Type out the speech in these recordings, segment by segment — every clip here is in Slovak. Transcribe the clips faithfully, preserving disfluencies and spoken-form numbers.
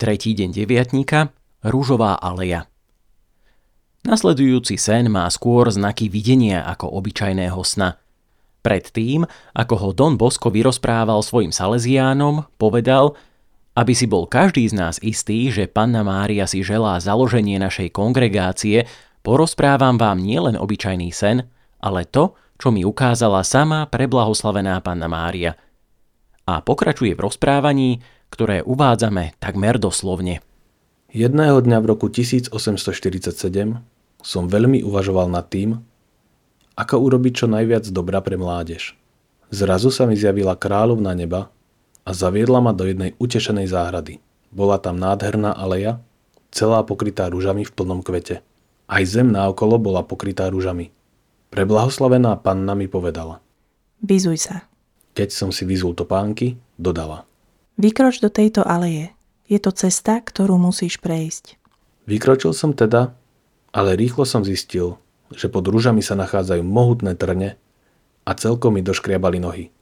Tretí deň deviatnika, Ružová aleja. Nasledujúci sen má skôr znaky videnia ako obyčajného sna. Predtým, ako ho Don Bosco vyrozprával svojim Salesiánom, povedal, aby si bol každý z nás istý, že Panna Mária si želá založenie našej kongregácie, porozprávam vám nielen obyčajný sen, ale to, čo mi ukázala sama preblahoslavená Panna Mária. A pokračuje v rozprávaní, ktoré uvádzame takmer doslovne. Jedného dňa v roku tisícosemstoštyridsaťsedem som veľmi uvažoval nad tým, ako urobiť čo najviac dobra pre mládež. Zrazu sa mi zjavila kráľovná neba a zaviedla ma do jednej utešenej záhrady. Bola tam nádherná aleja, celá pokrytá ružami v plnom kvete. Aj zem naokolo bola pokrytá ružami. Preblahoslavená panna mi povedala: Vyzuj sa. Keď som si vyzul topánky, dodala: Vykroč do tejto aleje. Je to cesta, ktorú musíš prejsť. Vykročil som teda, ale rýchlo som zistil, že pod ružami sa nachádzajú mohutné trne a celkom mi doškriabali nohy.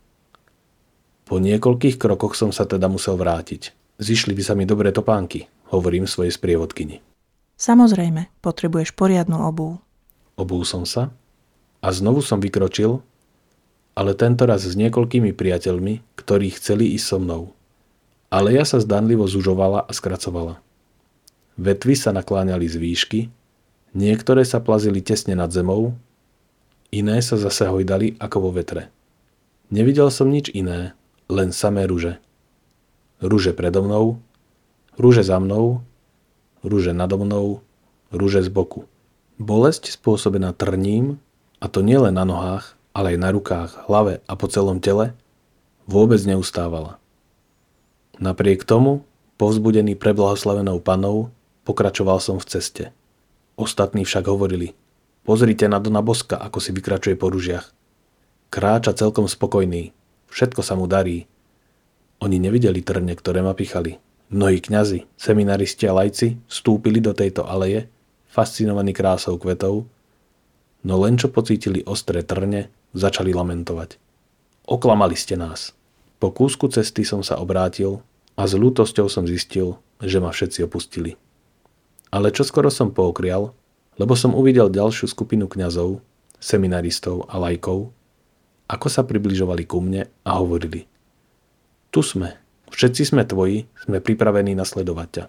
Po niekoľkých krokoch som sa teda musel vrátiť. Zišli by sa mi dobré topánky, hovorím svojej sprievodkyni. Samozrejme, potrebuješ poriadnu obuv. Obul som sa a znovu som vykročil, ale tentoraz s niekoľkými priateľmi, ktorí chceli ísť so mnou. Aleja sa zdanlivo zužovala a skracovala. Vetvy sa nakláňali z výšky, niektoré sa plazili tesne nad zemou, iné sa zase hojdali ako vo vetre. Nevidel som nič iné, len samé ruže. Ruže predo mnou, ruže za mnou, ruže nado mnou, ruže z boku. Bolesť spôsobená trním, a to nielen na nohách, ale aj na rukách, hlave a po celom tele, vôbec neustávala. Napriek tomu, povzbudený preblahoslavenou pannou, pokračoval som v ceste. Ostatní však hovorili: Pozrite na Dona Boska, ako si vykračuje po ružiach. Kráča celkom spokojný, všetko sa mu darí. Oni nevideli trne, ktoré ma pichali. Mnohí kňazi, seminaristi a laici vstúpili do tejto aleje, fascinovaní krásou kvetov, no len čo pocítili ostré trne, začali lamentovať. Oklamali ste nás. Po kúsku cesty som sa obrátil a s ľútosťou som zistil, že ma všetci opustili. Ale čoskoro som pookrial, lebo som uvidel ďalšiu skupinu kňazov, seminaristov a laikov, ako sa približovali ku mne a hovorili: Tu sme, všetci sme tvoji, sme pripravení nasledovať ťa.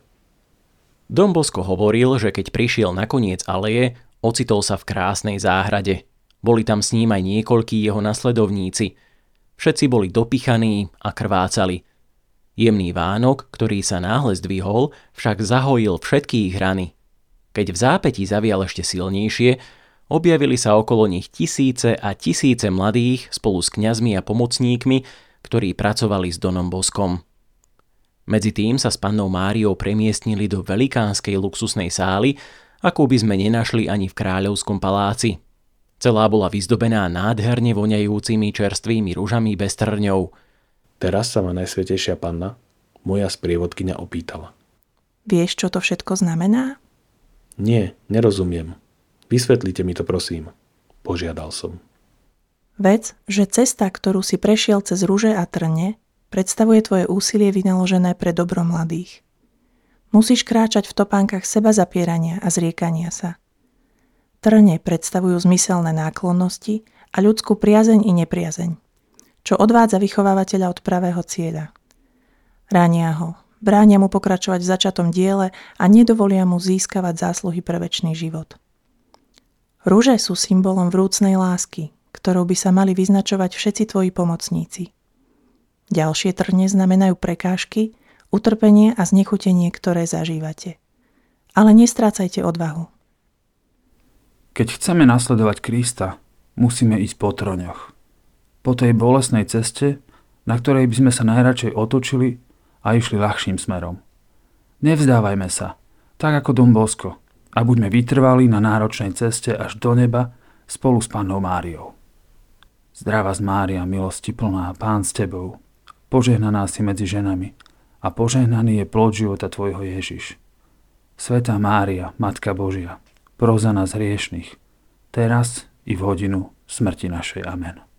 Don Bosco hovoril, že keď prišiel na koniec aleje, ocitol sa v krásnej záhrade. Boli tam s ním aj niekoľkí jeho nasledovníci. Všetci boli dopichaní a krvácali. Jemný vánok, ktorý sa náhle zdvihol, však zahojil všetky ich rany. Keď v zápätí zavial ešte silnejšie, objavili sa okolo nich tisíce a tisíce mladých spolu s kňazmi a pomocníkmi, ktorí pracovali s Donom Boskom. Medzi tým sa s Pannou Máriou premiestnili do velikánskej luxusnej sály, akú by sme nenašli ani v kráľovskom paláci. Celá bola vyzdobená nádherne voňajúcimi čerstvými ružami bez trňov. Teraz sa ma Najsvätejšia Panna, moja sprievodkyňa, opýtala: Vieš, čo to všetko znamená? Nie, nerozumiem. Vysvetlite mi to, prosím, požiadal som. Vec, že cesta, ktorú si prešiel cez ruže a trne, predstavuje tvoje úsilie vynaložené pre dobro mladých. Musíš kráčať v topánkach seba zapierania a zriekania sa. Trne predstavujú zmyselné náklonnosti a ľudskú priazeň i nepriazeň, čo odvádza vychovávateľa od pravého cieľa. Ránia ho, bránia mu pokračovať v začatom diele a nedovolia mu získavať zásluhy pre večný život. Ruže sú symbolom vrúcnej lásky, ktorou by sa mali vyznačovať všetci tvoji pomocníci. Ďalšie trne znamenajú prekážky, utrpenie a znechutenie, ktoré zažívate. Ale nestrácajte odvahu. Keď chceme nasledovať Krista, musíme ísť po trňoch. Po tej bolestnej ceste, na ktorej by sme sa najradšej otočili a išli ľahším smerom. Nevzdávajme sa, tak ako Don Bosco, a buďme vytrvalí na náročnej ceste až do neba spolu s Pannou Máriou. Zdravá z Mária, milosti plná, Pán s tebou, požehnaná si medzi ženami a požehnaný je plod života tvojho Ježiš. Svätá Mária, Matka Božia, pros za nás hriešnych, teraz i v hodinu smrti našej. Amen.